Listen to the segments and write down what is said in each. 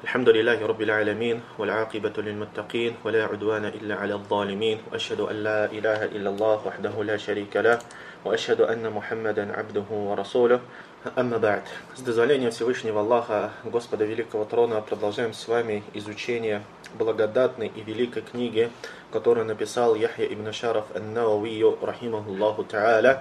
الحمد لله رب العالمين والعاقبة للمتقين ولا عدوان إلا على الظالمين وأشهد أن لا إله إلا الله وحده لا شريك له وأشهد أن محمدا عبده ورسوله أما بعد. С дозволения Всевышнего Аллаха, Господа Великого Трона, продолжаем с вами изучение благодатной и великой книги, которую написал Яхья ибн Шараф ан-Навави рахимахуллаху та'аля.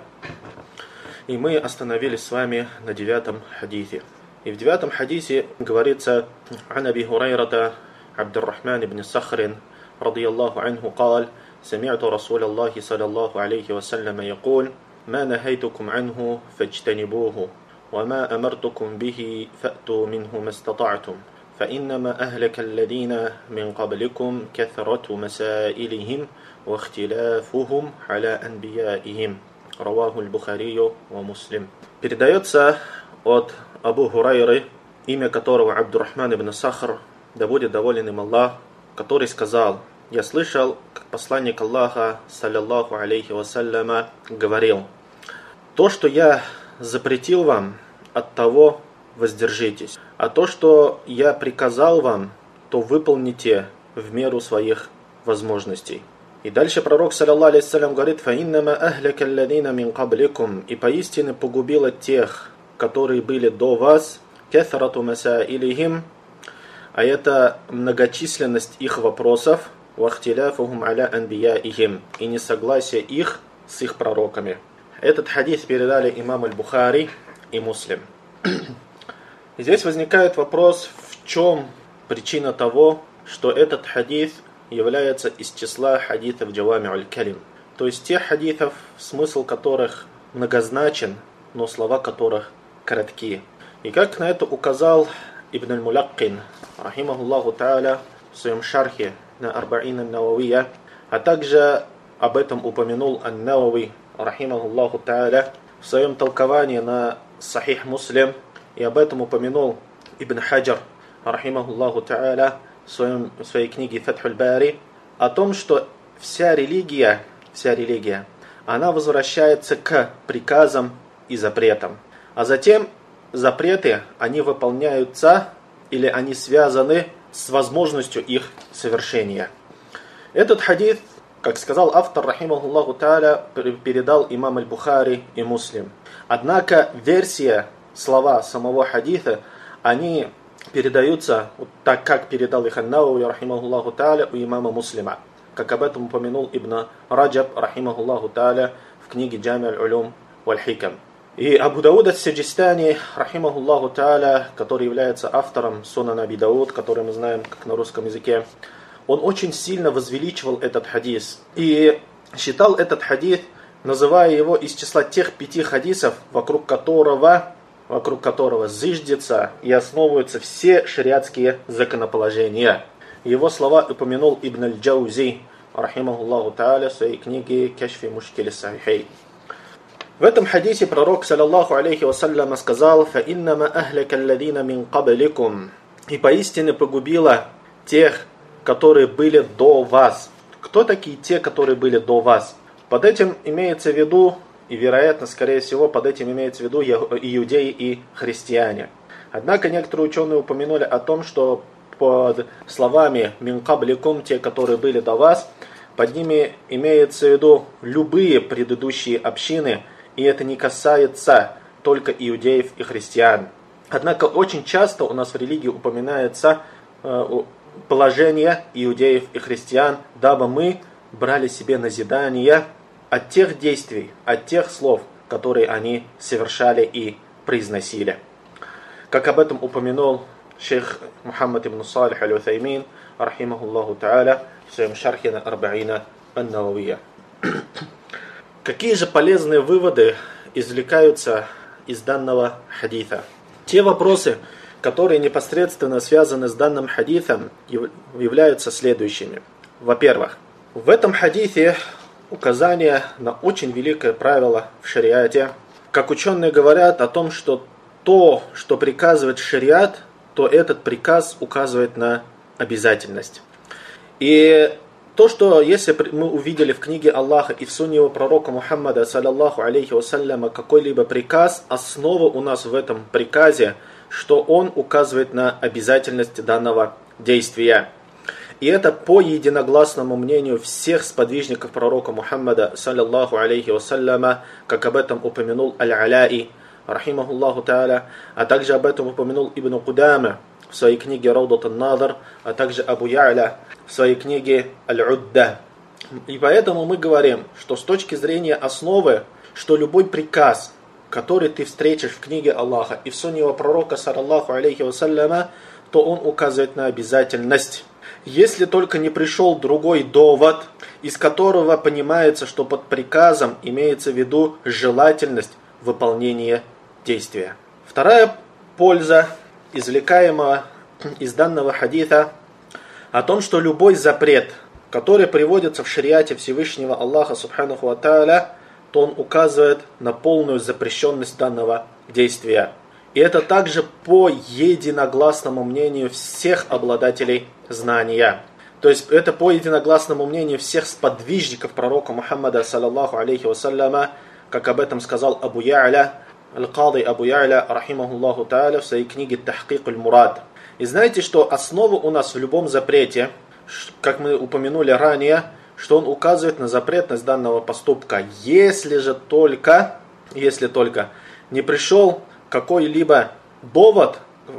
И мы остановились с вами на 9-м хадисе. И в 9-м хадисе говорится: «Ан Аби Хурайрата Абдуррахман ибн Сахрин радiyallahu анху قال سمعت رسول الله صلى الله عليه وسلم يقول ما نهيتكم عنه فاجتنبوه وما أمرتكم به فأتوا منه ما استطعتم فإنما أهلك الذين من قبلكم كثرة مسائلهم واختلافهم على أنبيائهم رواه البخاري ومسلم». Передается от Абу Хурайры, имя которого Абдуррахман ибн Сахр, да будет доволен им Аллах, который сказал: «Я слышал, как посланник Аллаха, саллаллаху алейхи вассаляма, говорил: то, что я запретил вам, от того воздержитесь, а то, что я приказал вам, то выполните в меру своих возможностей». И дальше пророк, саллаллаху алейхи вассалям, говорит: «Фаиннама ахляка алладина мин кабликум», и поистине погубила тех, которые были до вас, каthрату масаилихим, а это многочисленность их вопросов, вахтиляфухум аля анбияихим, и несогласие их с их пророками. Этот хадис передали имам аль-Бухари и Муслим. И здесь возникает вопрос, в чем причина того, что этот хадис является из числа хадисов джавами аль-Калим, то есть тех хадисов, смысл которых многозначен, но слова которых короткие. И как на это указал Ибн аль-Муляккин рахимахуллаху та'аля в своем шархе на Арба'ин ан-Нававия, а также об этом упомянул ан-Навави рахимахуллаху та'аля в своем толковании на Сахих Муслим, и об этом упомянул Ибн Хаджар рахимахуллаху та'аля в своей книге Фатхуль Бари, о том, что вся религия, она возвращается к приказам и запретам. А затем запреты, они выполняются или они связаны с возможностью их совершения. Этот хадис, как сказал автор, рахимахуллаху та'аля, передал имам аль-Бухари и Муслим. Однако версия, слова самого хадиса, они передаются так, как передал их ан-Навави, рахимахуллаху та'аля, у имама Муслима, как об этом упомянул Ибн Раджаб, рахимахуллаху та'аля, в книге Джами аль-Улюм валь-Хикам. И Абу Дауд ас-Сиджистани, рахимахуллаху та'аля, который является автором Сунан Аби Дауд, который мы знаем как на русском языке, он очень сильно возвеличивал этот хадис и считал этот хадис, называя его из числа тех 5 хадисов, вокруг которого зыждется и основываются все шариатские законоположения. Его слова упомянул Ибн аль-Джаузи, рахимахуллаху та'аля, в своей книге Кашфи Мушкили Сахихей. В этом хадисе пророк, саллаллаху алейхи вассаляма, сказал: «Фаиннама ахляка алладина мин кабликум», и поистине погубила тех, которые были до вас. Кто такие те, которые были до вас? Под этим имеется в виду, и вероятно, скорее всего, под этим имеется в виду иудеи и христиане. Однако некоторые ученые упомянули о том, что под словами мин кабликум, те, которые были до вас, под ними имеется в виду любые предыдущие общины, и это не касается только иудеев и христиан. Однако очень часто у нас в религии упоминается положение иудеев и христиан, дабы мы брали себе назидание от тех действий, от тех слов, которые они совершали и произносили. Как об этом упомянул шейх Мухаммад ибн Салих аль-Уthаймин, рахимахуллаху та'аля, в своем шархе на Арба'ина ан-Нававия. Какие же полезные выводы извлекаются из данного хадиса? Те вопросы, которые непосредственно связаны с данным хадисом, являются следующими. Во-первых, в этом хадисе указание на очень великое правило в шариате. Как ученые говорят о том, что то, что приказывает шариат, то этот приказ указывает на обязательность. И то, что если мы увидели в книге Аллаха и в сунне его пророка Мухаммада, саллаллаху алейхи вассаляма, какой-либо приказ, основа у нас в этом приказе, что он указывает на обязательность данного действия. И это по единогласному мнению всех сподвижников пророка Мухаммада, саллаллаху алейхи вассаляма, как об этом упомянул Аль-Аляи, рахимахуллаху та'аля, а также об этом упомянул Ибн Кудама в своей книге Раудат ан-Надар, а также Абу Я'ля в своей книге Аль-Удда. И поэтому мы говорим, что с точки зрения основы, что любой приказ, который ты встретишь в книге Аллаха и в сунне его пророка, саллаллаху алейхи вассаляма, то он указывает на обязательность. Если только не пришел другой довод, из которого понимается, что под приказом имеется в виду желательность выполнения действия. Вторая польза, извлекаемая из данного хадиса, о том, что любой запрет, который приводится в шариате Всевышнего Аллаха субханаху ва тааля, то он указывает на полную запрещенность данного действия. И это также по единогласному мнению всех обладателей знания. То есть это по единогласному мнению всех сподвижников пророка Мухаммада, саллаллаху алейхи вассаляма, как об этом сказал Абу Я'ля, Аль-Кади Абу Я'ля, рахимахуллаху та'аля, в своей книге Тахкик аль-Мурад. И знаете, что основа у нас в любом запрете, как мы упомянули ранее, что он указывает на запретность данного поступка, если только не пришел какой-либо довод,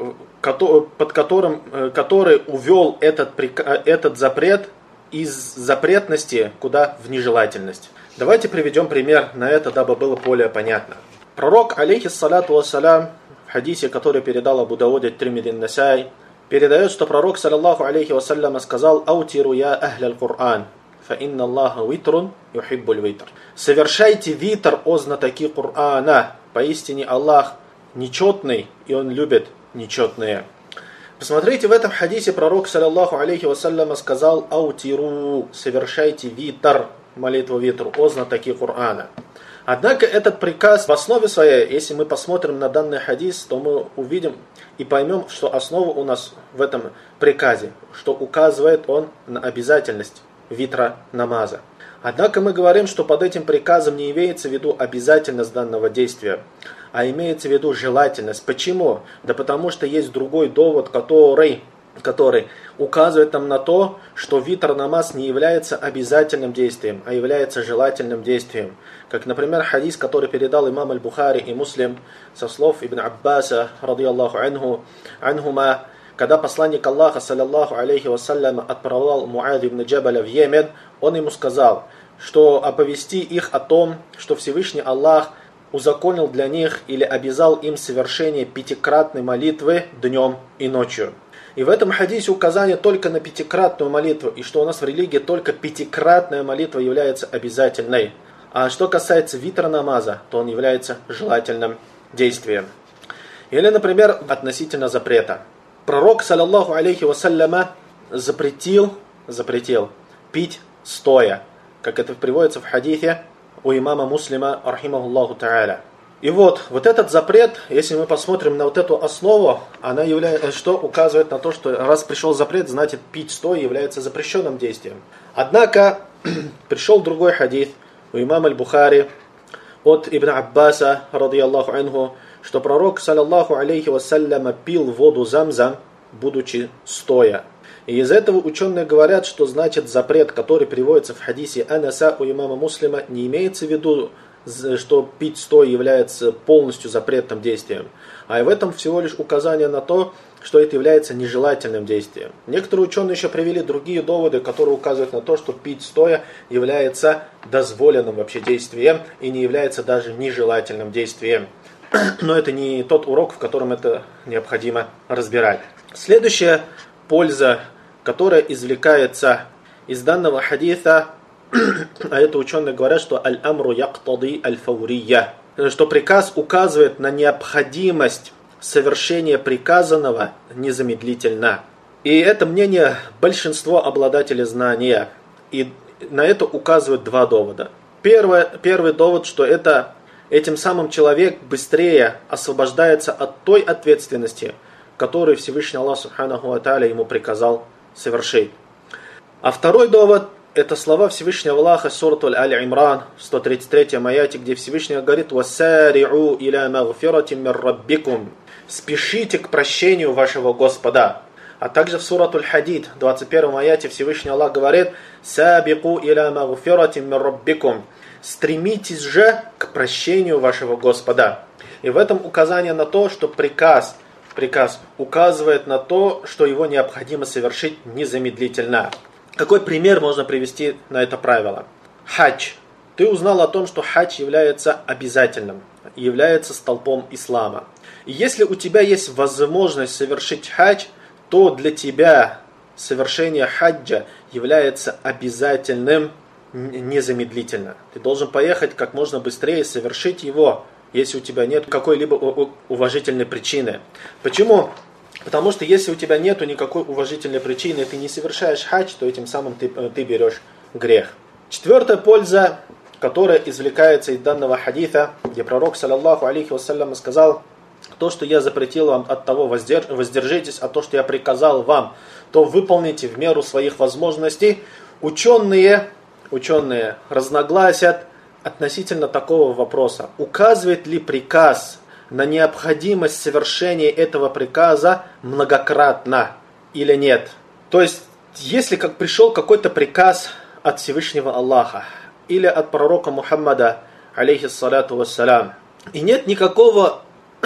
который увел этот запрет из запретности куда в нежелательность. Давайте приведем пример на это, дабы было более понятно. Пророк, алейхиссалату вассалям, в хадисе, который передал Абу Дауд ат-Тирмизи ан-Насаи, передает, что пророк, саллаллаху алейхи вассалям, сказал: «Аутиру я ахля аль-Кур'ан, фа инна Аллаха витрун юхиббуль витр». Совершайте витр, о знатоки Кур'ана, поистине Аллах нечетный, и Он любит нечетные. Посмотрите, в этом хадисе пророк, саллаллаху алейхи вассалям, сказал: «Аутиру», совершайте витр, молитву витру, о знатоки Кур'ана. Однако этот приказ в основе своей, если мы посмотрим на данный хадис, то мы увидим и поймем, что основа у нас в этом приказе, что указывает он на обязательность витра намаза. Однако мы говорим, что под этим приказом не имеется в виду обязательность данного действия, а имеется в виду желательность. Почему? Да потому что есть другой довод, который указывает нам на то, что витр намаз не является обязательным действием, а является желательным действием. Как, например, хадис, который передал имам Аль-Бухари и Муслим со слов Ибн Аббаса, радийаллаху анхума, когда посланник Аллаха, саллаллаху алейхи вассалям, отправлял Муад ибн Джабаля в Йемен, он ему сказал, что оповести их о том, что Всевышний Аллах узаконил для них или обязал им совершение пятикратной молитвы днем и ночью. И в этом хадисе указание только на пятикратную молитву, и что у нас в религии только пятикратная молитва является обязательной. А что касается витра намаза, то он является желательным действием. Или, например, относительно запрета. Пророк, саллаллаху алейхи вассаляма, запретил пить стоя, как это приводится в хадисе у имама Муслима, рахимахуллаху та'аля. И вот этот запрет, если мы посмотрим на вот эту основу, она что указывает на то, что раз пришел запрет, значит пить стоя является запрещенным действием. Однако пришел другой хадис у имама Аль-Бухари от Ибн Аббаса, радийаллаху анху, что пророк, саллаллаху алейхи вассаляма, пил воду Замзам, будучи стоя. И из этого ученые говорят, что значит запрет, который приводится в хадисе Анаса у имама Муслима, не имеется в виду, что пить стоя является полностью запретным действием, а и в этом всего лишь указание на то, что это является нежелательным действием. Некоторые ученые еще привели другие доводы, которые указывают на то, что пить стоя является дозволенным вообще действием и не является даже нежелательным действием. Но это не тот урок, в котором это необходимо разбирать. Следующая польза, которая извлекается из данного хадиса, а это ученые говорят, что аль-амру яктади аль-фаурия, что приказ указывает на необходимость совершения приказанного незамедлительно. И это мнение большинства обладателей знания. И на это указывают два довода. Первый довод, что этим самым человек быстрее освобождается от той ответственности, которую Всевышний Аллах субханаху ва тааля ему приказал совершить. А второй довод — это слова Всевышнего Аллаха, сурату Аль-Имран, 133 аяте, где Всевышний говорит: «Вассари'у иля магфиратин мир раббикум». спешите к прощению вашего Господа. А также в сурату Аль-Хадид, 21 аяте Всевышний Аллах говорит: «Сабику иля магфиратин мир раббикум». Стремитесь же к прощению вашего Господа. И в этом указание на то, что приказ указывает на то, что его необходимо совершить незамедлительно. Какой пример можно привести на это правило? Хадж. Ты узнал о том, что хадж является обязательным, является столпом ислама. И если у тебя есть возможность совершить хадж, то для тебя совершение хаджа является обязательным незамедлительно. Ты должен поехать как можно быстрее и совершить его, если у тебя нет какой-либо уважительной причины. Почему? Потому что если у тебя нет никакой уважительной причины, и ты не совершаешь хадж, то этим самым ты берешь грех. Четвертая польза, которая извлекается из данного хадиса, где пророк, саллаллаху алейхи вассалям, сказал: то, что я запретил вам, от того воздержитесь, а то, что я приказал вам, то выполните в меру своих возможностей. Ученые разногласят относительно такого вопроса. Указывает ли приказ на необходимость совершения этого приказа многократно или нет? То есть, если пришел какой-то приказ от Всевышнего Аллаха или от пророка Мухаммада, алейхиссалату вассалям, и нет никакого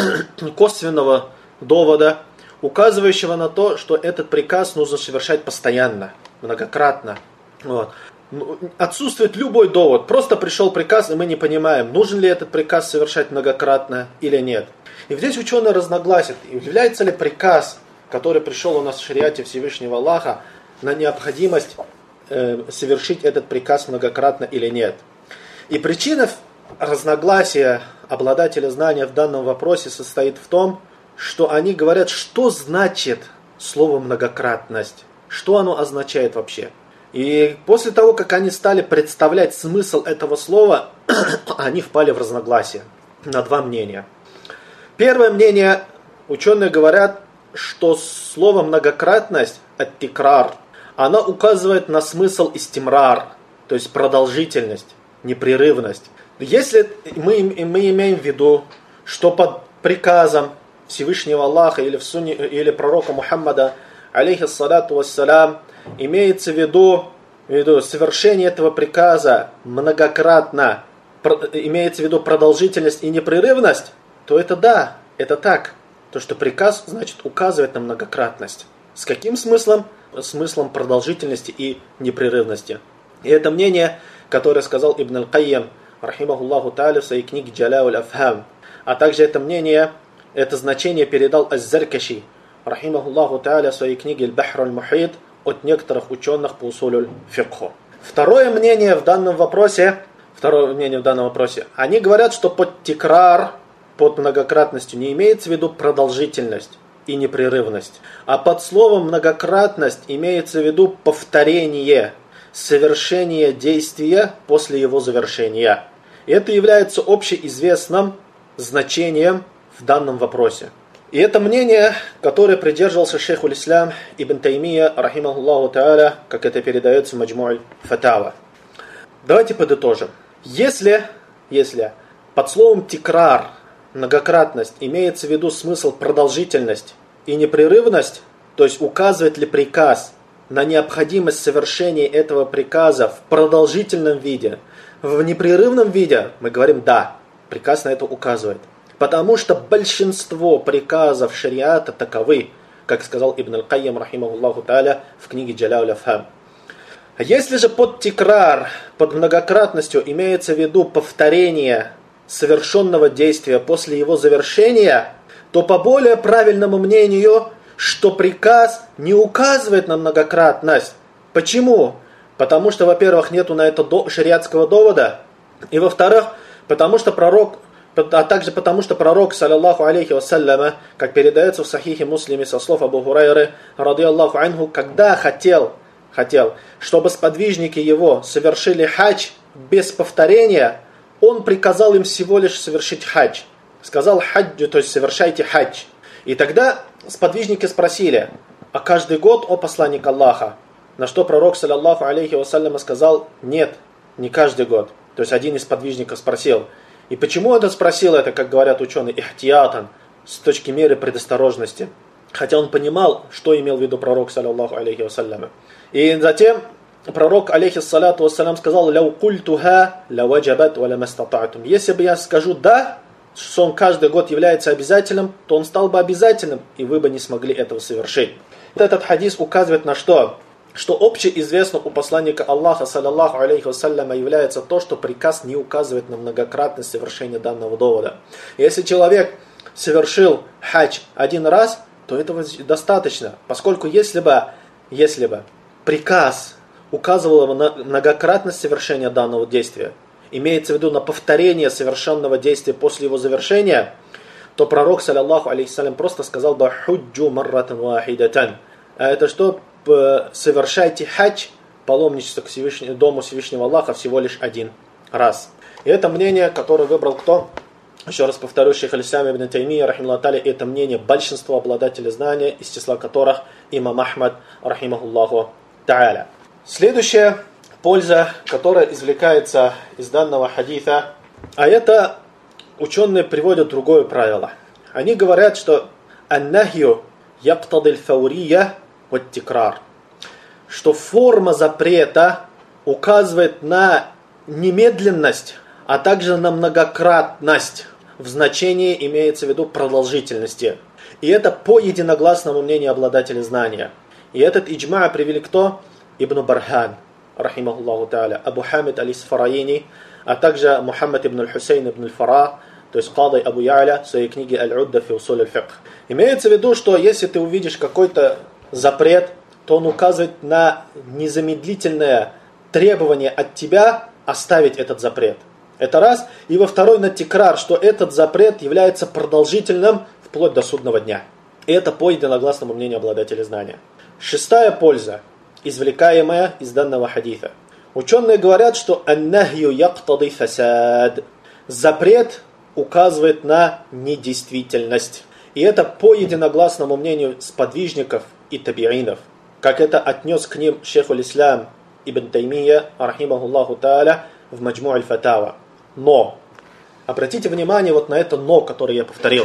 косвенного довода, указывающего на то, что этот приказ нужно совершать постоянно, многократно. Вот. Отсутствует любой довод. Просто пришел приказ, и мы не понимаем, нужен ли этот приказ совершать многократно или нет. И здесь ученые разногласят, является ли приказ, который пришел у нас в шариате Всевышнего Аллаха, на необходимость совершить этот приказ многократно или нет. И причина разногласия обладателя знания в данном вопросе состоит в том, что они говорят, что значит слово многократность, что оно означает вообще. И после того, как они стали представлять смысл этого слова, они впали в разногласие на два мнения. Первое мнение, ученые говорят, что слово многократность, ат-тикрар, она указывает на смысл истимрар, то есть продолжительность, непрерывность. Если мы имеем в виду, что под приказом Всевышнего Аллаха или пророка Мухаммада, алейхиссалату вассалям, имеется в виду совершение этого приказа многократно, имеется в виду продолжительность и непрерывность, то это да, это так. То, что приказ, значит, указывает на многократность. С каким смыслом? Смыслом продолжительности и непрерывности. И это мнение, которое сказал Ибн Аль-Кайям, рахимахуллаху та'аля, в своей книге Джаляуль Афхам. А также это мнение, это значение передал Аз-Заркаши, рахимахуллаху та'аля, в своей книге Аль-Бахр Аль-Мухит, от некоторых ученых по усулю фикху. Второе мнение в данном вопросе, они говорят, что под тикрар, под многократностью не имеется в виду продолжительность и непрерывность, а под словом многократность имеется в виду повторение, совершение действия после его завершения. И это является общеизвестным значением в данном вопросе. И это мнение, которое придерживался шейх аль-Ислам Ибн Таймия, рахимахуллаху та'аля, как это передается в Маджму'аль Фатава. Давайте подытожим. Если под словом тикрар, многократность, имеется в виду смысл продолжительность и непрерывность, то есть указывает ли приказ на необходимость совершения этого приказа в продолжительном виде, в непрерывном виде, мы говорим да, приказ на это указывает. Потому что большинство приказов шариата таковы, как сказал Ибн Аль-Кайям, рахимахуллаху та'аля, в книге Джаляуль Афхам. А если же под тикрар, под многократностью имеется в виду повторение совершенного действия после его завершения, то по более правильному мнению, что приказ не указывает на многократность. Почему? Потому что, во-первых, нету на это шариатского довода, и во-вторых, потому что пророк, саллаллаху алейхи вассаляма, как передается в Сахихе Муслиме со слов Абу Хурайры, радийаллаху анху, когда хотел, чтобы сподвижники его совершили хадж без повторения, он приказал им всего лишь совершить хадж. Сказал хаджу, то есть совершайте хадж. И тогда сподвижники спросили: а каждый год, о посланник Аллаха? На что пророк, саллаллаху алейхи вассаляма, сказал: нет, не каждый год. То есть один из сподвижников спросил. И почему он спросил это, как говорят ученые, ихтиятан, с точки меры предосторожности. Хотя он понимал, что имел в виду пророк, саллаллаху алейхи вассалям. И затем пророк, алейхиссалату вассалям, сказал: «Ляу культуха лаваджабат ва ламастататум». Если бы я скажу «да», что он каждый год является обязательным, то он стал бы обязательным, и вы бы не смогли этого совершить. Этот хадис указывает на что? Что общеизвестно у посланника Аллаха, саллаллаху алейхи вассаляма, является то, что приказ не указывает на многократность совершения данного довода. Если человек совершил хадж один раз, то этого достаточно, поскольку если бы приказ указывал на многократность совершения данного действия, имеется в виду на повторение совершенного действия после его завершения, то пророк, саллаллаху алейхи вассалям, просто сказал бы «худжу марратан вахидатан». А это что? Совершайте хадж, паломничество к дому Всевышнего Аллаха всего лишь один раз. И это мнение, которое выбрал кто? Еще раз повторю, шейх аль-Ислам ибн Таймия, рахимахуллаху та'аля, это мнение большинства обладателей знания, из числа которых имам Ахмад, рахимахуллаху та'аля. Следующая польза, которая извлекается из данного хадиса, а это ученые приводят другое правило. Они говорят, что «ан-нахью яктади аль-фаурия ват-тикрар», что форма запрета указывает на немедленность, а также на многократность. В значении имеется в виду продолжительности. И это по единогласному мнению обладателей знания. И этот иджма привели кто? Ибн Бархан, рахимахуллаху та'аля, Абу Хамид аль-Исфараини, а также Мухаммад ибн аль-Хусейн ибн аль-Фара, то есть Кадай Абу Я'ля в своей книге Аль-Удда фи усуль аль-фикх. Имеется в виду, что если ты увидишь какой-то запрет, то он указывает на незамедлительное требование от тебя оставить этот запрет. Это раз. И во второй на тикрар, что этот запрет является продолжительным вплоть до судного дня. И это по единогласному мнению обладателей знания. Шестая польза, извлекаемая из данного хадиса. Ученые говорят, что «ан-нахью яктади фасад». Запрет указывает на недействительность. И это по единогласному мнению сподвижников и табиинов. Как это отнес к ним шейх аль-Ислам ибн Таймия, рахимахуллаху та'аля, в Маджму аль-Фатава. Но, обратите внимание вот на это «но», которое я повторил.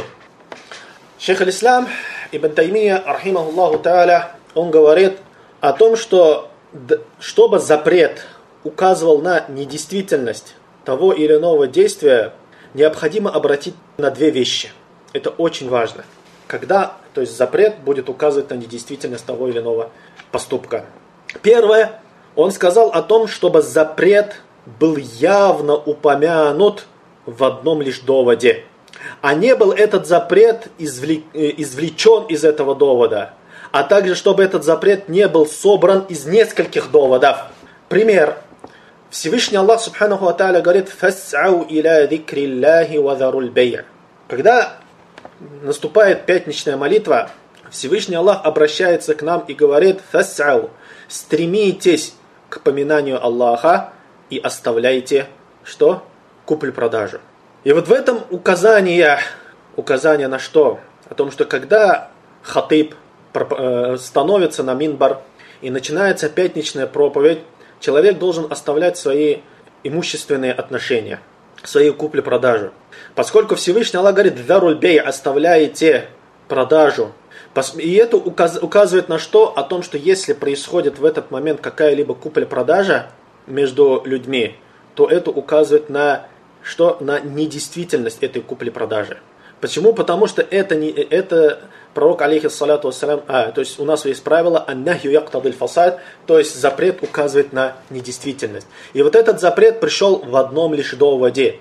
Шейх аль-Ислам ибн Таймия, рахимахуллаху та'аля, он говорит о том, что чтобы запрет указывал на недействительность того или иного действия, необходимо обратить на две вещи. Это очень важно. Когда, то есть запрет будет указывать на недействительность того или иного поступка. Первое, он сказал о том, чтобы запрет был явно упомянут в одном лишь доводе. А не был этот запрет извлечен из этого довода. А также, чтобы этот запрет не был собран из нескольких доводов. Пример. Всевышний Аллах Субханаху ва Тааля говорит: «Фас'ау иля зикриллахи ва заруль бей'». Когда наступает пятничная молитва, Всевышний Аллах обращается к нам и говорит: «Фас'ау», стремитесь к поминанию Аллаха и оставляйте, что? Куплю-продажу. И вот в этом указание на что? О том, что когда хатиб становится на минбар и начинается пятничная проповедь, человек должен оставлять свои имущественные отношения, свои купли-продажу. Поскольку Всевышний Аллах говорит: «Заруль бей», оставляете продажу. И это указывает на что? О том, что если происходит в этот момент какая-либо купля-продажа между людьми, то это указывает на что? На недействительность этой купли-продажи. Почему? Потому что это пророк, алейхиссалату вассалям, то есть у нас есть правило «ан-нахью яктади аль-фасад», то есть запрет указывает на недействительность. И вот этот запрет пришел в одном лишь доводе.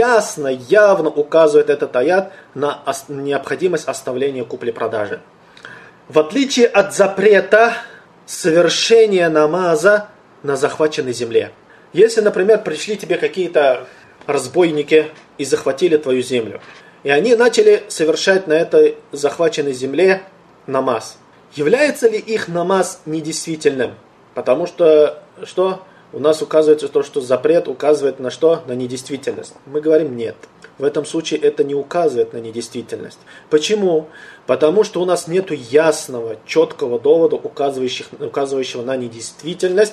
Явно указывает этот аят на необходимость оставления купли-продажи. В отличие от запрета совершения намаза на захваченной земле. Если, например, пришли тебе какие-то разбойники и захватили твою землю, и они начали совершать на этой захваченной земле намаз. Является ли их намаз недействительным? Потому что, у нас указывается то, что запрет указывает на что? На недействительность. Мы говорим нет. В этом случае это не указывает на недействительность. Почему? Потому что у нас нет ясного, четкого довода, указывающего на недействительность,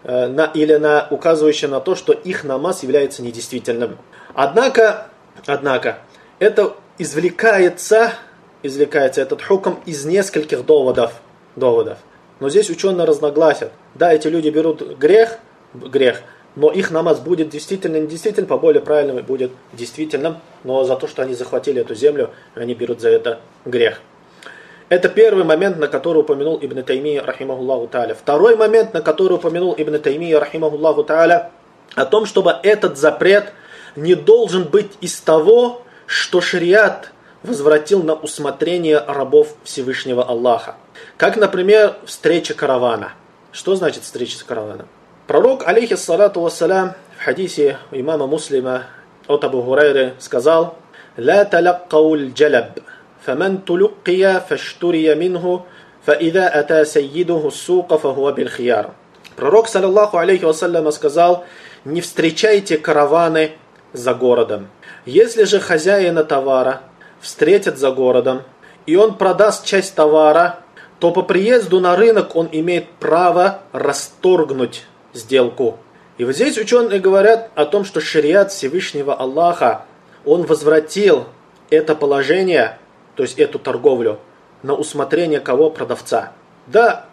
или указывающего на то, что их намаз является недействительным. Однако, это извлекается извлекается этот хукм из нескольких доводов. Но здесь ученые разногласят. Да, эти люди берут грех, но их намаз будет действительно, не действительно, по более правильному будет действительным, но за то, что они захватили эту землю, они берут за это грех. Это первый момент, на который упомянул Ибн Таймия, рахимахуллаху тааля. Второй момент, на который упомянул Ибн Таймия, рахимахуллаху тааля, о том, чтобы этот запрет не должен быть из того, что шариат возвратил на усмотрение рабов Всевышнего Аллаха. Как, например, встреча каравана. Что значит встреча с караваном? Пророк, алейхиссалату вассалям, в хадисе имама Муслима от Абу Хурайры сказал: «Ла талаккауль джалаб, фаман тулуккия фаштурия минху, фаида ата сайидуху сука фахуа биль хияр». Пророк, саллаллаху алейхи вассалям, сказал: «Не встречайте караваны за городом. Если же хозяина товара встретят за городом, и он продаст часть товара, то по приезду на рынок он имеет право расторгнуть сделку». И вот здесь ученые говорят о том, что шариат Всевышнего Аллаха, он возвратил это положение, то есть эту торговлю, на усмотрение кого? Продавца. Да,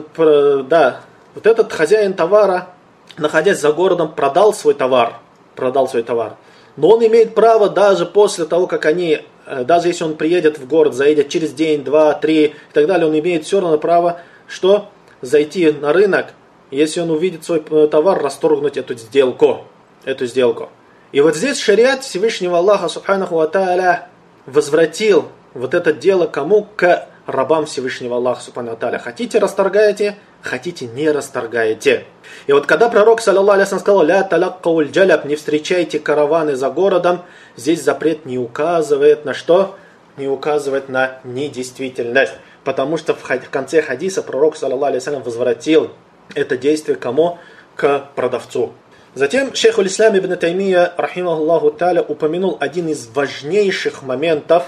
вот этот хозяин товара, находясь за городом, продал свой товар, но он имеет право даже после того, как они, даже если он приедет в город, заедет через день, два, три и так далее, он имеет все равно право, что зайти на рынок, если он увидит свой товар, расторгнуть эту сделку. И вот здесь шариат Всевышнего Аллаха, субханаху ва тааля, возвратил вот это дело кому? К рабам Всевышнего Аллаха, субханаху ва тааля. Хотите, расторгаете, хотите, не расторгаете. И вот когда пророк, саллаллаху алейхи ва саллям, сказал: «Ля талаккауль джаляб», не встречайте караваны за городом, здесь запрет не указывает на что? Не указывает на недействительность. Потому что в конце хадиса пророк, саллаллаху алейхи ва саллям, возвратил это действие кому? К продавцу. Затем шейх аль-Ислам ибн Таймия, рахимахуллаху тааля, упомянул один из важнейших моментов,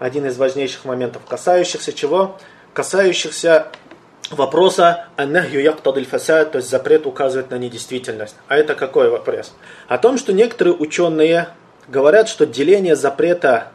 касающихся чего? Касающихся вопроса «аннахью яктадиль фасад», то есть запрет указывает на недействительность. А это какой вопрос? О том, что некоторые ученые говорят, что деление запрета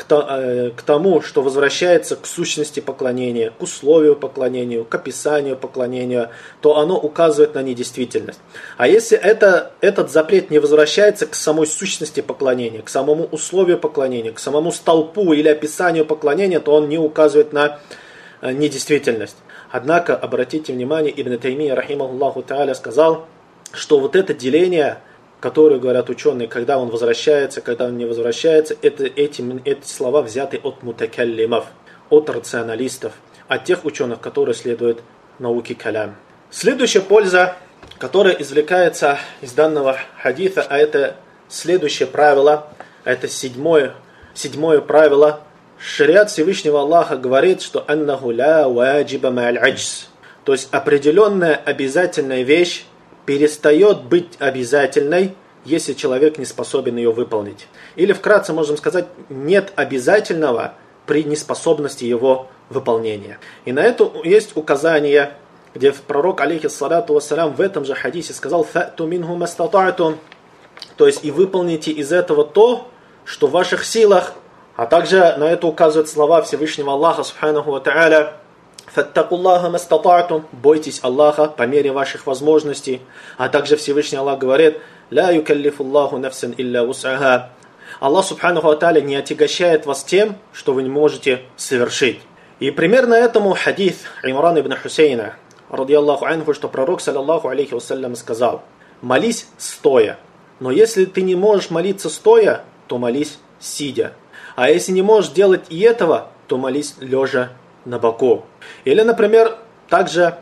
к тому, что возвращается к сущности поклонения, к условию поклонения, к описанию поклонения, то оно указывает на недействительность. А если этот запрет не возвращается к самой сущности поклонения, к самому условию поклонения, к самому столпу или описанию поклонения, то он не указывает на недействительность. Однако, обратите внимание, Ибн Таймия, рахимахуллаху тааля, сказал, что вот это деление, которые говорят ученые, когда он возвращается, когда он не возвращается, эти слова взяты от мутакаллимов, от рационалистов, от тех ученых, которые следуют науке калям. Следующая польза, которая извлекается из данного хадиса, а это следующее правило, это седьмое правило. Шариат Всевышнего Аллаха говорит, что «аннаху ля ваджиба ма'аль аджз», то есть определенная обязательная вещь перестает быть обязательной, если человек не способен ее выполнить. Или вкратце можем сказать, нет обязательного при неспособности его выполнения. И на это есть указание, где пророк, алейхиссалату вассалям, в этом же хадисе сказал: «Фату минху мастата'тум», то есть и выполните из этого то, что в ваших силах. А также на это указывают слова Всевышнего Аллаха, субханаху ва тааля: «Фаттакуллаха мастата'тум», бойтесь Аллаха по мере ваших возможностей. А также Всевышний Аллах говорит: «Ла юкаллифуллаху нафсан илля вус'аха». Аллах, субханаху ва тааля, не отягощает вас тем, что вы не можете совершить. И примерно этому хадис Имрана ибн Хусейна, радiyallahu анху, что пророк, саллаллаху алейхи вассалям, сказал: «Молись стоя, но если ты не можешь молиться стоя, то молись сидя. А если не можешь делать и этого, то молись лежа на боку». Или, например, также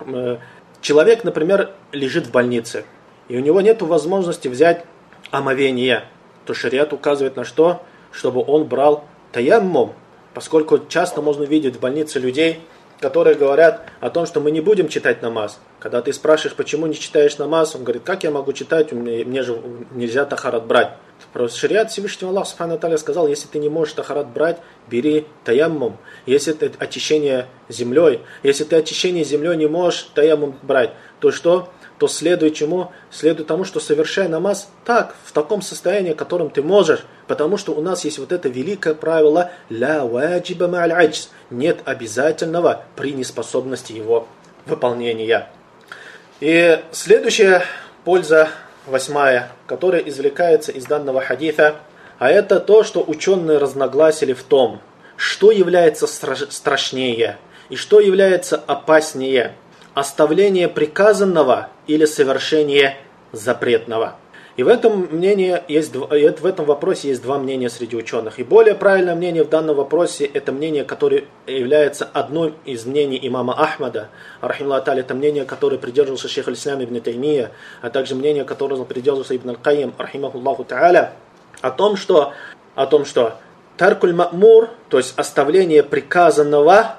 человек, например, лежит в больнице, и у него нет возможности взять омовение, то шариат указывает на что? Чтобы он брал таяммум, поскольку часто можно видеть в больнице людей, которые говорят о том, что мы не будем читать намаз. Когда ты спрашиваешь, почему не читаешь намаз, он говорит: как я могу читать, мне же нельзя тахарат брать. Просто шариат Всевышнего Аллаха, субхану тааля, сказал: если ты не можешь тахарат брать, бери таяммум. Если ты очищение землей, не можешь таяммум брать, то что? то следует чему? Следует тому, что совершай намаз так, в таком состоянии, в котором ты можешь. Потому что у нас есть вот это великое правило «ля ваджиба ма'аль аджз» – нет обязательного при неспособности его выполнения. И следующая польза, 8, которая извлекается из данного хадиса, а это то, что ученые разногласили в том, что является страшнее и что является опаснее – оставление приказанного или совершение запретного. И в этом вопросе есть два мнения среди ученых. И более правильное мнение в данном вопросе – это мнение, которое является одной из мнений имама Ахмада, рахималлаху та'аля, это мнение, которое придерживался шейх аль-Ислам ибн Таймия, а также мнение, которое придерживался ибн аль-Кайим, рахимахуллаху та'аля, о том, что таркуль ма'мур, то есть оставление приказанного,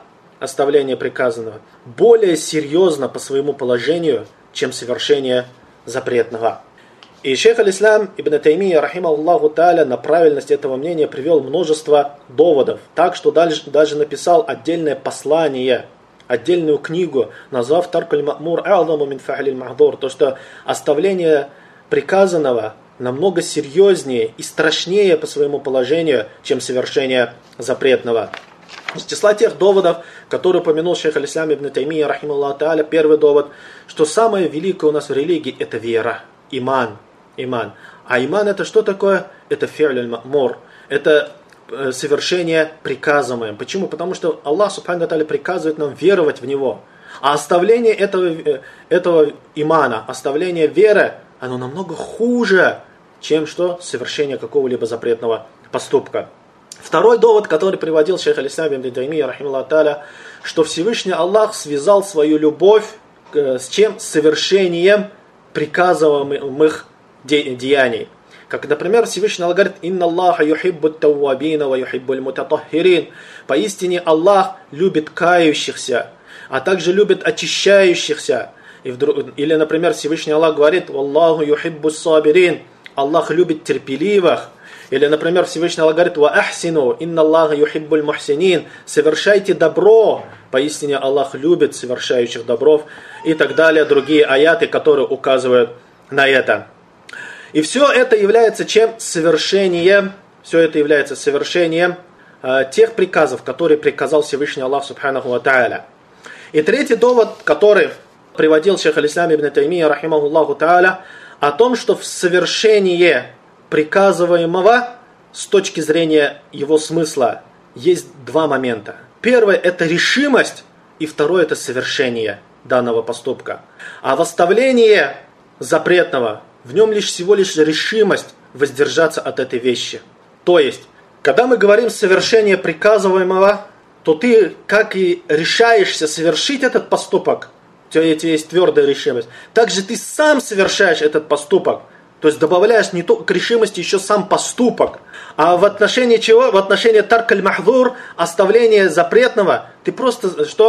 более серьезно по своему положению, чем совершение запретного. И шейх аль-Ислам ибн Таймия, рахимахуллаху та'аля, на правильность этого мнения привел множество доводов, так что даже написал отдельное послание, отдельную книгу, назвав таркуль ма'мур а'заму мин фа'лиль ма'дур, то что оставление приказанного намного серьезнее и страшнее по своему положению, чем совершение запретного. Из числа тех доводов, которые упомянул шейх аль-Ислам ибн Таймия, рахимахуллаху та'аля, первый довод, что самое великое у нас в религии – это вера, иман. А иман это что такое? Это фи'ль аль-ма'мур, это совершение приказываемое. Почему? Потому что Аллах субхану та'аля приказывает нам веровать в Него. А оставление этого имана, оставление веры, оно намного хуже, чем совершение какого-либо запретного поступка. Второй довод, который приводил шейх аль-Ислам ибн Таймия, рахимахуллаху та'аля, что Всевышний Аллах связал свою любовь с чем? С совершением приказываемых деяний. Как, например, Всевышний Аллах говорит: «Инна Аллаха юхиббут тауабина ва юхиббуль мутатаххирин». Поистине Аллах любит кающихся, а также любит очищающихся. Или, например, Всевышний Аллах говорит: «Валлаху юхиббус сабирин». Аллах любит терпеливых. Или, например, Всевышний Аллах говорит: «Ва ахсину, инна Аллаха юхиббуль мухсинин». Совершайте добро. Поистине Аллах любит совершающих добров. И так далее. Другие аяты, которые указывают на это. И все это является чем? Совершением тех приказов, которые приказал Всевышний Аллах субханаху ва та'аля. И третий довод, который приводил шейх аль-Ислам ибн Таймия, рахимахуллаху та'аля, о том, что в совершении приказываемого с точки зрения его смысла есть два момента. Первое – это решимость, и второе – это совершение данного поступка. А в оставлении запретного в нем всего лишь решимость воздержаться от этой вещи. То есть, когда мы говорим совершение приказываемого, то ты, как и решаешься совершить этот поступок, у тебя есть твердая решимость, также ты сам совершаешь этот поступок. То есть добавляешь не только к решимости еще сам поступок. А в отношении чего? В отношении тарк аль-махдур, оставления запретного, ты просто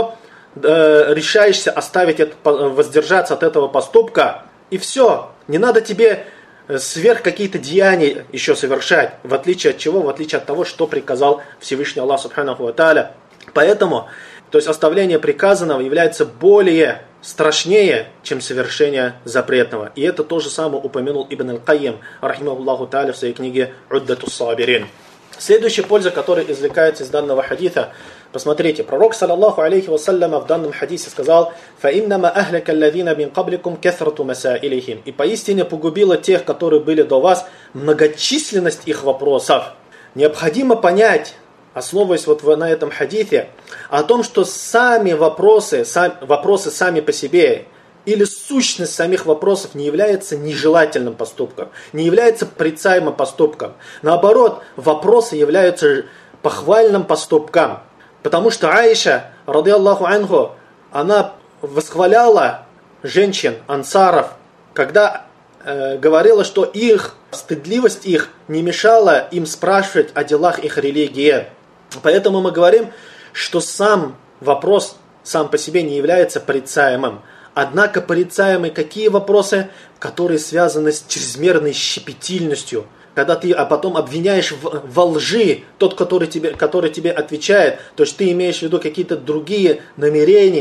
решаешься воздержаться от этого поступка. И все. Не надо тебе сверх какие-то деяния еще совершать. В отличие от чего? В отличие от того, что приказал Всевышний Аллах субханаху ва та'аля. Поэтому, то есть оставление приказанного является более страшнее, чем совершение запретного. И это то же самое упомянул Ибн аль-Кайим, рахимахуллаху та'аля, в своей книге «Уддатус сабирин». Следующая польза, которая извлекается из данного хадиса, посмотрите, пророк, саллаллаху алейхи вассаляма, в данном хадисе сказал: «Фаиннама ахляка аллазина мин кабликум каthрату масаилихим». И поистине погубило тех, которые были до вас, многочисленность их вопросов. Необходимо понять, основываясь на этом хадисе, о том, что сами вопросы сами по себе, или сущность самих вопросов не является нежелательным поступком, не является порицаемым поступком. Наоборот, вопросы являются похвальным поступком. Потому что Аиша, радиаллаху анху, она восхваляла женщин, ансаров, когда говорила, что стыдливость их не мешала им спрашивать о делах их религии. Поэтому мы говорим, что сам вопрос сам по себе не является порицаемым. Однако порицаемы какие вопросы, которые связаны с чрезмерной щепетильностью. Когда ты потом обвиняешь во лжи тот, который тебе отвечает, то есть ты имеешь в виду какие-то другие намерения,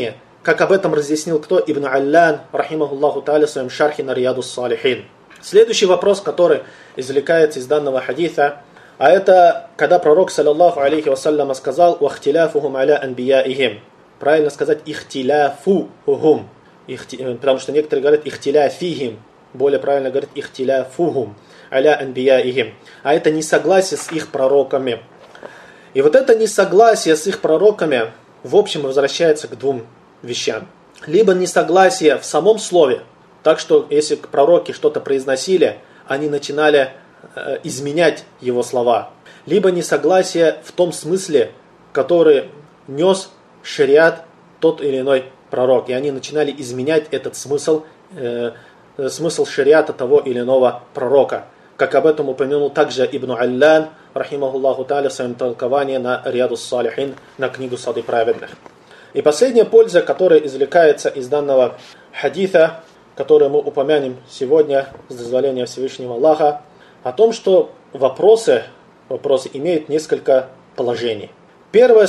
как об этом разъяснил кто? Ибн Аллян, рахимахуллаху та'аля, в своем шархе на Риядус Салихин. Следующий вопрос, который извлекается из данного хадиса, а это когда пророк, саллаллаху алейхи вассаляма, сказал «Вахтиляфухум аля анбияихим». Правильно сказать «Ихтиляфухум», потому что некоторые говорят «Ихтиляфихим», более правильно говорят «Ихтиляфухум аля анбияихим». А это несогласие с их пророками. И вот это несогласие с их пророками, в общем, возвращается к двум вещам. Либо несогласие в самом слове, так что если пророки что-то произносили, они начинали изменять его слова. Либо несогласие в том смысле, который нес шариат тот или иной пророк. И они начинали изменять этот смысл, смысл шариата того или иного пророка. Как об этом упомянул также Ибн Аллян, рахимахуллаху та'аля, в своем толковании на Риядус Салихин, на книгу Сады праведных. И последняя польза, которая извлекается из данного хадиса, который мы упомянем сегодня с дозволения Всевышнего Аллаха, о том, что вопросы имеют несколько положений. Первое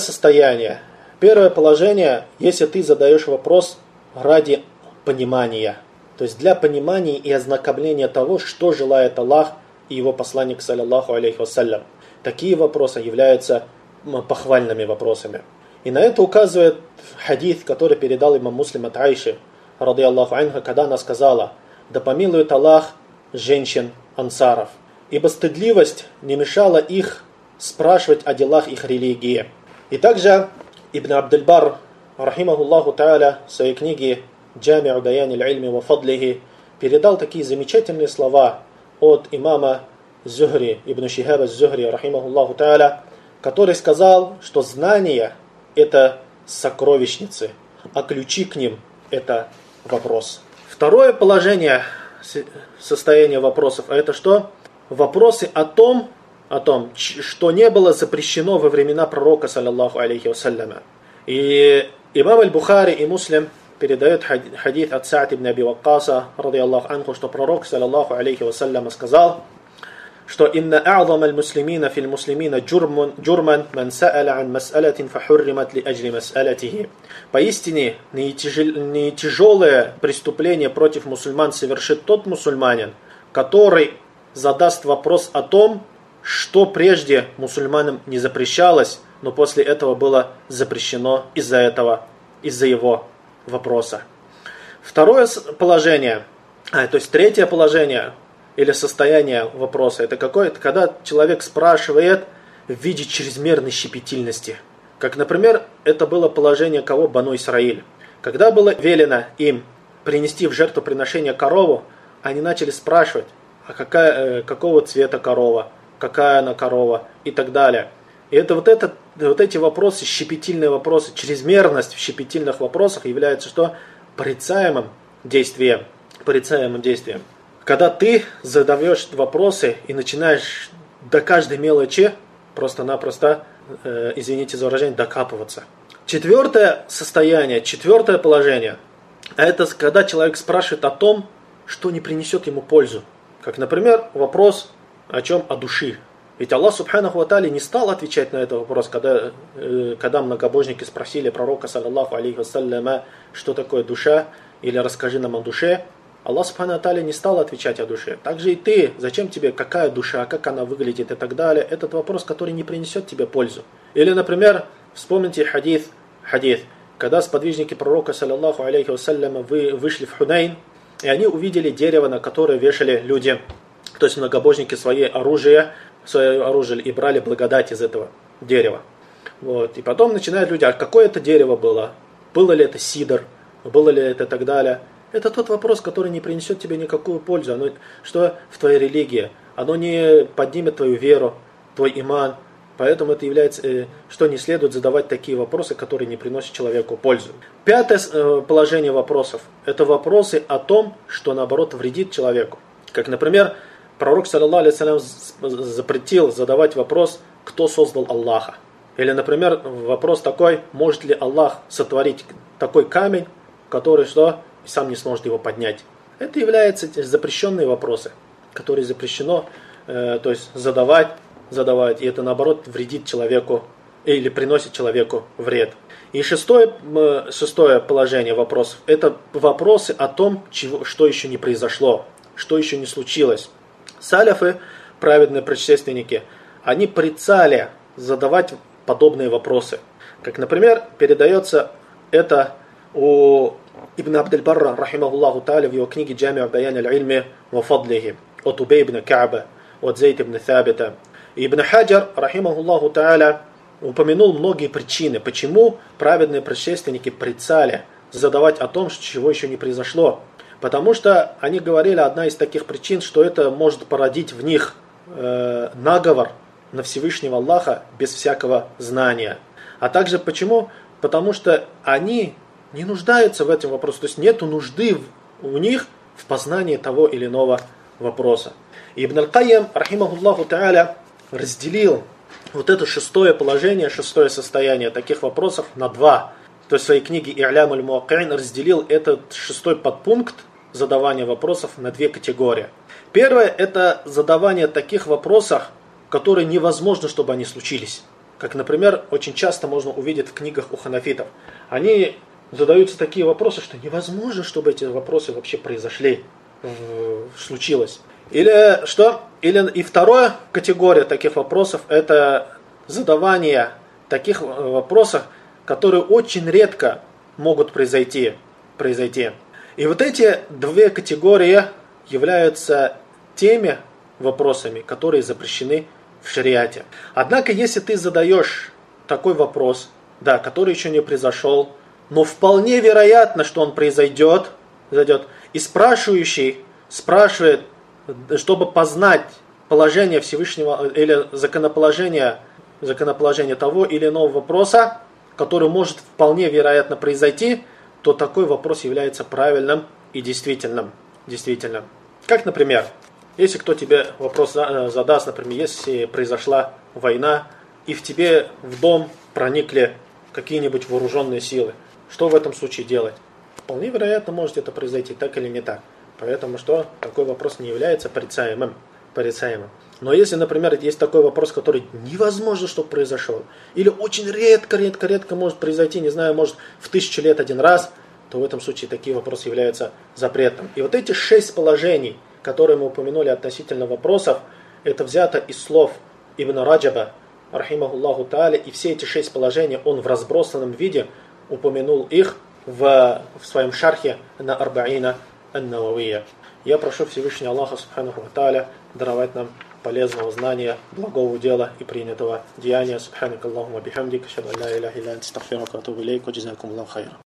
положение, если ты задаешь вопрос ради понимания, то есть для понимания и ознакомления того, что желает Аллах и его посланник, саллаллаху алейхи вассалям. Такие вопросы являются похвальными вопросами. И на это указывает хадис, который передал имам Муслим от Айши, ради Аллаху анха, когда она сказала: «Да помилует Аллах женщин ансаров, ибо стыдливость не мешала их спрашивать о делах их религии». И также Ибн Абдельбар, рахимахуллаху та'аля, в своей книге «Джами'у баяни аль-ильми ва фадлихи» передал такие замечательные слова от имама Зухри, Ибн Шихаба Зухри, рахимахуллаху та'аля, который сказал, что знания – это сокровищницы, а ключи к ним – это вопрос. Второе положение состояния вопросов – это что? Вопросы о том, что не было запрещено во времена пророка, саллаллаху алейхи вассаляма. И имам аль-Бухари и Муслим передают хадис от Са'д ибн Аби Ваккаса, ради Аллаху анху, что пророк, саллаллаху алейхи вассаляма, сказал, что «Инна а'зам аль-муслимина фил муслимина джурман ман са'аля ан мас'алатин фахурримат ли аджли мас'алатихи». Поистине, не тяжелое преступление против мусульман совершит тот мусульманин, который задаст вопрос о том, что прежде мусульманам не запрещалось, но после этого было запрещено из-за его вопроса. Второе положение, то есть третье положение или состояние вопроса, это какое? Это когда человек спрашивает в виде чрезмерной щепетильности. Как, например, это было положение кого? Бану Исраиль. Когда было велено им принести в жертвоприношение корову, они начали спрашивать, а какого цвета корова, какая она корова и так далее. И это вот эти вопросы, щепетильные вопросы, чрезмерность в щепетильных вопросах является что? Порицаемым действием. Когда ты задаешь вопросы и начинаешь до каждой мелочи просто-напросто, извините за выражение, докапываться. Четвертое положение, это когда человек спрашивает о том, что не принесет ему пользу. Как, например, вопрос о чем? О душе. Ведь Аллах Субханаху ва Тааля не стал отвечать на этот вопрос, когда многобожники спросили пророка, саллаллаху алейхи вассаляма, что такое душа, или расскажи нам о душе. Аллах Субханаху ва Тааля не стал отвечать о душе. Также и ты, зачем тебе, какая душа, как она выглядит и так далее, этот вопрос, который не принесет тебе пользу. Или, например, вспомните хадис, когда сподвижники пророка, саллаллаху алейхи вассаляма, вышли в Хунайн, и они увидели дерево, на которое вешали люди, то есть многобожники свое оружие и брали благодать из этого дерева. Вот. И потом начинают люди, а какое это дерево было? Было ли это сидр? Было ли это и так далее? Это тот вопрос, который не принесет тебе никакую пользу. Что в твоей религии? Оно не поднимет твою веру, твой иман. Поэтому это является, что не следует задавать такие вопросы, которые не приносят человеку пользу. Пятое положение вопросов. Это вопросы о том, что наоборот вредит человеку. Как, например, пророк, саллаллаху алейхи вассалям, запретил задавать вопрос, кто создал Аллаха. Или, например, вопрос такой, может ли Аллах сотворить такой камень, который что, и сам не сможет его поднять. Это являются запрещенные вопросы, которые запрещено то есть задавать, и это наоборот вредит человеку или приносит человеку вред. И шестое положение вопросов – это вопросы о том, что еще не произошло, что еще не случилось. Саляфы, праведные предшественники, они порицали задавать подобные вопросы. Как, например, передается это у Ибн Абдель-Барра, рахимахуллаху тааля, в его книге «Джами'у Баян аль-Ильми ва фадлихи» от Убей ибн Кааба, от Зейд ибн Thабита. Ибн Хаджар, рахимахуллаху тааля, упомянул многие причины, почему праведные предшественники порицали задавать о том, чего еще не произошло. Потому что они говорили, одна из таких причин, что это может породить в них наговор на Всевышнего Аллаха без всякого знания. А также почему? Потому что они не нуждаются в этом вопросе, то есть нет нужды у них в познании того или иного вопроса. Ибн Аль-Кайям, рахимахуллаху тааля, разделил вот это шестое положение, шестое состояние таких вопросов на два. То есть в своей книге «И'лям аль-Муакки'ин» разделил этот шестой подпункт задавания вопросов на две категории. Первое – это задавание таких вопросов, которые невозможно, чтобы они случились. Как, например, очень часто можно увидеть в книгах у ханафитов. Они задаются такие вопросы, что невозможно, чтобы эти вопросы вообще произошли, случилось. Или что? Или и вторая категория таких вопросов – это задавание таких вопросов, которые очень редко могут произойти. И вот эти две категории являются теми вопросами, которые запрещены в шариате. Однако, если ты задаешь такой вопрос, да, который еще не произошел, но вполне вероятно, что он произойдет, и спрашивающий спрашивает, чтобы познать положение Всевышнего или законоположение того или иного вопроса, который может вполне вероятно произойти, то такой вопрос является правильным и действительным. Как, например, если кто тебе вопрос задаст, например, если произошла война, и в тебе в дом проникли какие-нибудь вооруженные силы, что в этом случае делать? Вполне вероятно может это произойти, так или не так. Поэтому что такой вопрос не является порицаемым. Но если, например, есть такой вопрос, который невозможно, чтобы произошел, или очень редко может произойти, не знаю, может в 1000 лет один раз, то в этом случае такие вопросы являются запретом. И вот эти 6 положений, которые мы упомянули относительно вопросов, это взято из слов Ибн Раджаба, рахимахуллаху тааля, и все эти 6 положений он в разбросанном виде упомянул их в своем шархе на Арбаина ан-Нававия. Я прошу Всевышнего Аллаха субханаху ва тааля даровать нам полезного знания, благого дела и принятого деяния. Субханакаллахумма бихамдик, ашхаду ан ла иляха илля анта, астагфирука ва атубу илейк, ва джазакумуллаху хайран.